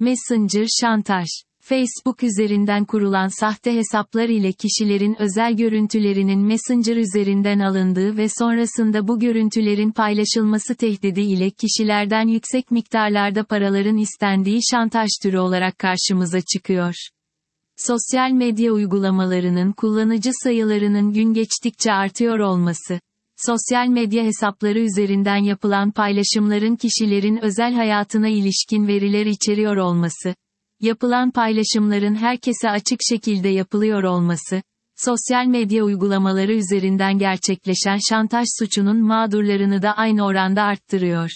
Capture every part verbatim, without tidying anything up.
Messenger şantaj. Facebook üzerinden kurulan sahte hesaplar ile kişilerin özel görüntülerinin Messenger üzerinden alındığı ve sonrasında bu görüntülerin paylaşılması tehdidi ile kişilerden yüksek miktarlarda paraların istendiği şantaj türü olarak karşımıza çıkıyor. Sosyal medya uygulamalarının kullanıcı sayılarının gün geçtikçe artıyor olması, sosyal medya hesapları üzerinden yapılan paylaşımların kişilerin özel hayatına ilişkin veriler içeriyor olması, yapılan paylaşımların herkese açık şekilde yapılıyor olması, sosyal medya uygulamaları üzerinden gerçekleşen şantaj suçunun mağdurlarını da aynı oranda arttırıyor.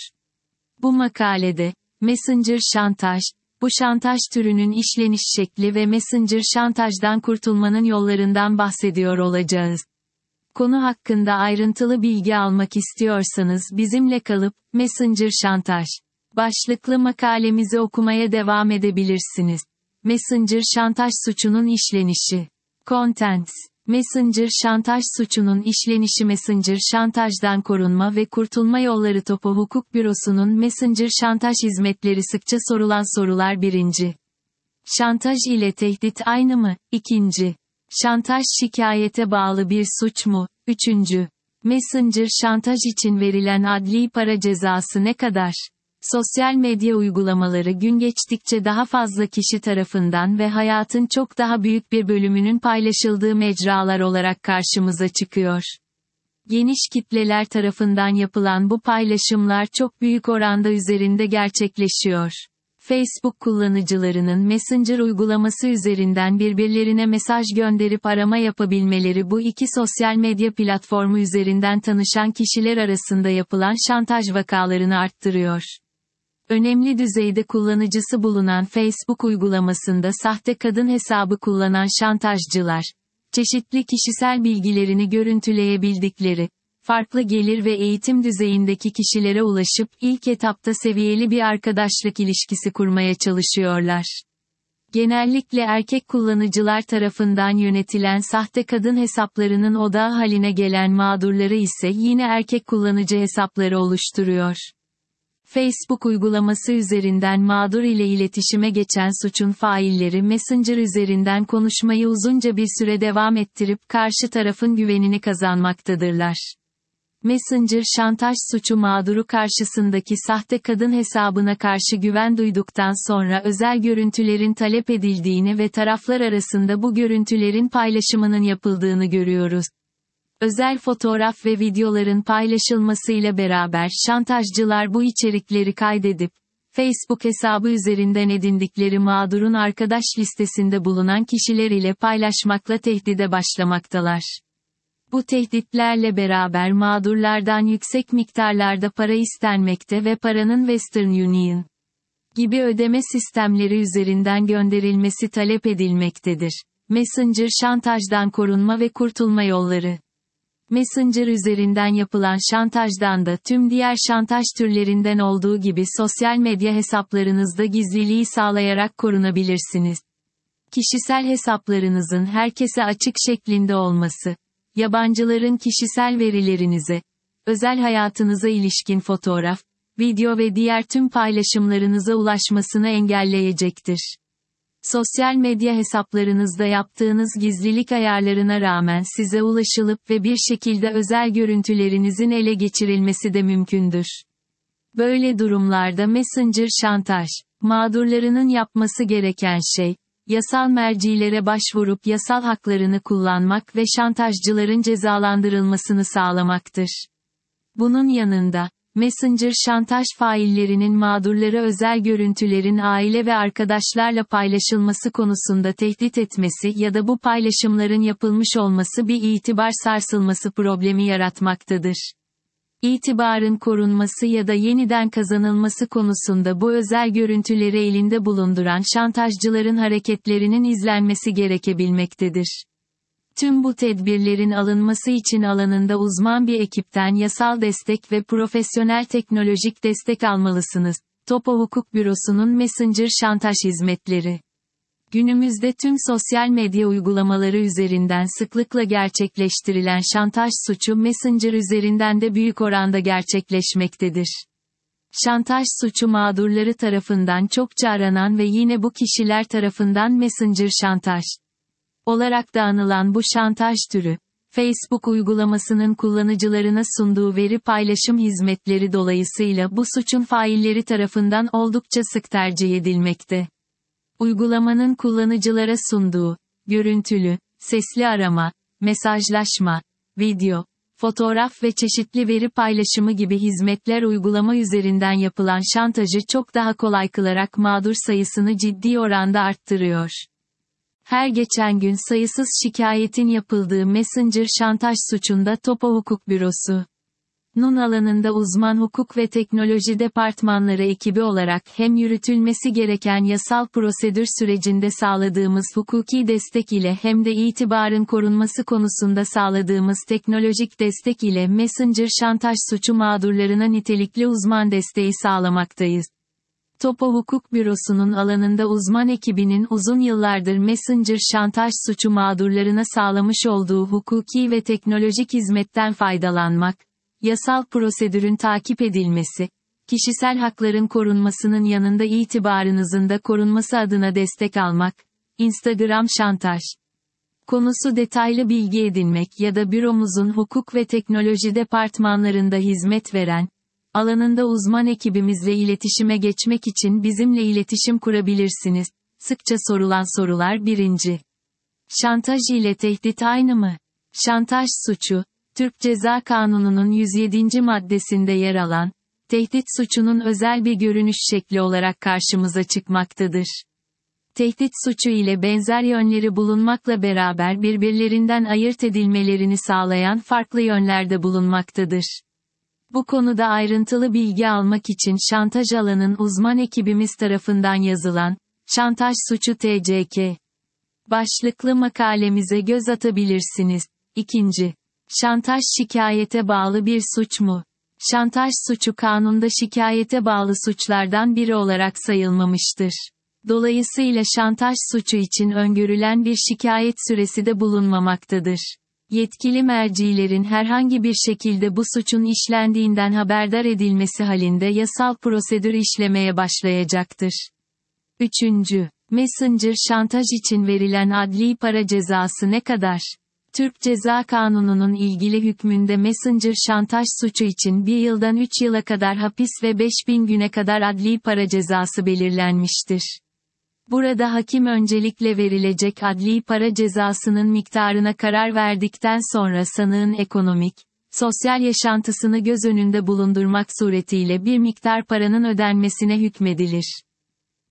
Bu makalede, Messenger şantaj, bu şantaj türünün işleniş şekli ve Messenger şantajdan kurtulmanın yollarından bahsediyor olacağız. Konu hakkında ayrıntılı bilgi almak istiyorsanız bizimle kalıp, Messenger şantaj başlıklı makalemizi okumaya devam edebilirsiniz. Messenger şantaj suçunun işlenişi. Contents. Messenger şantaj suçunun işlenişi Messenger şantajdan korunma ve kurtulma yolları Topo Hukuk Bürosu'nun Messenger şantaj hizmetleri sıkça sorulan sorular birinci. Şantaj ile tehdit aynı mı? ikinci. Şantaj şikayete bağlı bir suç mu? üçüncü. Messenger şantaj için verilen adli para cezası ne kadar? Sosyal medya uygulamaları gün geçtikçe daha fazla kişi tarafından ve hayatın çok daha büyük bir bölümünün paylaşıldığı mecralar olarak karşımıza çıkıyor. Geniş kitleler tarafından yapılan bu paylaşımlar çok büyük oranda üzerinde gerçekleşiyor. Facebook kullanıcılarının Messenger uygulaması üzerinden birbirlerine mesaj gönderip arama yapabilmeleri bu iki sosyal medya platformu üzerinden tanışan kişiler arasında yapılan şantaj vakalarını arttırıyor. Önemli düzeyde kullanıcısı bulunan Facebook uygulamasında sahte kadın hesabı kullanan şantajcılar, çeşitli kişisel bilgilerini görüntüleyebildikleri, farklı gelir ve eğitim düzeyindeki kişilere ulaşıp ilk etapta seviyeli bir arkadaşlık ilişkisi kurmaya çalışıyorlar. Genellikle erkek kullanıcılar tarafından yönetilen sahte kadın hesaplarının odağı haline gelen mağdurları ise yine erkek kullanıcı hesapları oluşturuyor. Facebook uygulaması üzerinden mağdur ile iletişime geçen suçun failleri Messenger üzerinden konuşmayı uzunca bir süre devam ettirip karşı tarafın güvenini kazanmaktadırlar. Messenger şantaj suçu mağduru karşısındaki sahte kadın hesabına karşı güven duyduktan sonra özel görüntülerin talep edildiğini ve taraflar arasında bu görüntülerin paylaşımının yapıldığını görüyoruz. Özel fotoğraf ve videoların paylaşılmasıyla beraber şantajcılar bu içerikleri kaydedip, Facebook hesabı üzerinden edindikleri mağdurun arkadaş listesinde bulunan kişiler ile paylaşmakla tehdide başlamaktalar. Bu tehditlerle beraber mağdurlardan yüksek miktarlarda para istenmekte ve paranın Western Union gibi ödeme sistemleri üzerinden gönderilmesi talep edilmektedir. Messenger şantajdan korunma ve kurtulma yolları. Messenger üzerinden yapılan şantajdan da tüm diğer şantaj türlerinden olduğu gibi sosyal medya hesaplarınızda gizliliği sağlayarak korunabilirsiniz. Kişisel hesaplarınızın herkese açık şeklinde olması, yabancıların kişisel verilerinize, özel hayatınıza ilişkin fotoğraf, video ve diğer tüm paylaşımlarınıza ulaşmasını engelleyecektir. Sosyal medya hesaplarınızda yaptığınız gizlilik ayarlarına rağmen size ulaşılıp ve bir şekilde özel görüntülerinizin ele geçirilmesi de mümkündür. Böyle durumlarda Messenger şantaj, mağdurlarının yapması gereken şey, yasal mercilere başvurup yasal haklarını kullanmak ve şantajcıların cezalandırılmasını sağlamaktır. Bunun yanında, Messenger şantaj faillerinin mağdurlara özel görüntülerin aile ve arkadaşlarla paylaşılması konusunda tehdit etmesi ya da bu paylaşımların yapılmış olması bir itibar sarsılması problemi yaratmaktadır. İtibarın korunması ya da yeniden kazanılması konusunda bu özel görüntüleri elinde bulunduran şantajcıların hareketlerinin izlenmesi gerekebilmektedir. Tüm bu tedbirlerin alınması için alanında uzman bir ekipten yasal destek ve profesyonel teknolojik destek almalısınız. Topo Hukuk Bürosu'nun Messenger şantaj hizmetleri. Günümüzde tüm sosyal medya uygulamaları üzerinden sıklıkla gerçekleştirilen şantaj suçu Messenger üzerinden de büyük oranda gerçekleşmektedir. Şantaj suçu mağdurları tarafından çokça aranan ve yine bu kişiler tarafından Messenger şantaj olarak da anılan bu şantaj türü, Facebook uygulamasının kullanıcılarına sunduğu veri paylaşım hizmetleri dolayısıyla bu suçun failleri tarafından oldukça sık tercih edilmekte. Uygulamanın kullanıcılara sunduğu, görüntülü, sesli arama, mesajlaşma, video, fotoğraf ve çeşitli veri paylaşımı gibi hizmetler uygulama üzerinden yapılan şantajı çok daha kolay kılarak mağdur sayısını ciddi oranda arttırıyor. Her geçen gün sayısız şikayetin yapıldığı Messenger şantaj suçunda Topa Hukuk Bürosu Nun alanında uzman hukuk ve teknoloji departmanları ekibi olarak hem yürütülmesi gereken yasal prosedür sürecinde sağladığımız hukuki destek ile hem de itibarın korunması konusunda sağladığımız teknolojik destek ile Messenger şantaj suçu mağdurlarına nitelikli uzman desteği sağlamaktayız. Topa Hukuk Bürosu'nun alanında uzman ekibinin uzun yıllardır Messenger şantaj suçu mağdurlarına sağlamış olduğu hukuki ve teknolojik hizmetten faydalanmak, yasal prosedürün takip edilmesi, kişisel hakların korunmasının yanında itibarınızın da korunması adına destek almak, Instagram şantaj konusu detaylı bilgi edinmek ya da büromuzun hukuk ve teknoloji departmanlarında hizmet veren, alanında uzman ekibimizle iletişime geçmek için bizimle iletişim kurabilirsiniz. Sıkça sorulan sorular birinci. Şantaj ile tehdit aynı mı? Şantaj suçu, Türk Ceza Kanunu'nun yüz yedinci maddesinde yer alan, tehdit suçunun özel bir görünüş şekli olarak karşımıza çıkmaktadır. Tehdit suçu ile benzer yönleri bulunmakla beraber birbirlerinden ayırt edilmelerini sağlayan farklı yönlerde bulunmaktadır. Bu konuda ayrıntılı bilgi almak için şantaj alanın uzman ekibimiz tarafından yazılan, Şantaj Suçu T C K başlıklı makalemize göz atabilirsiniz. İkinci. Şantaj şikayete bağlı bir suç mu? Şantaj suçu kanunda şikayete bağlı suçlardan biri olarak sayılmamıştır. Dolayısıyla şantaj suçu için öngörülen bir şikayet süresi de bulunmamaktadır. Yetkili mercilerin herhangi bir şekilde bu suçun işlendiğinden haberdar edilmesi halinde yasal prosedür işlemeye başlayacaktır. Üçüncü. Messenger şantaj için verilen adli para cezası ne kadar? Türk Ceza Kanunu'nun ilgili hükmünde Messenger şantaj suçu için bir yıldan üç yıla kadar hapis ve beş bin güne kadar adli para cezası belirlenmiştir. Burada hakim öncelikle verilecek adli para cezasının miktarına karar verdikten sonra sanığın ekonomik, sosyal yaşantısını göz önünde bulundurmak suretiyle bir miktar paranın ödenmesine hükmedilir.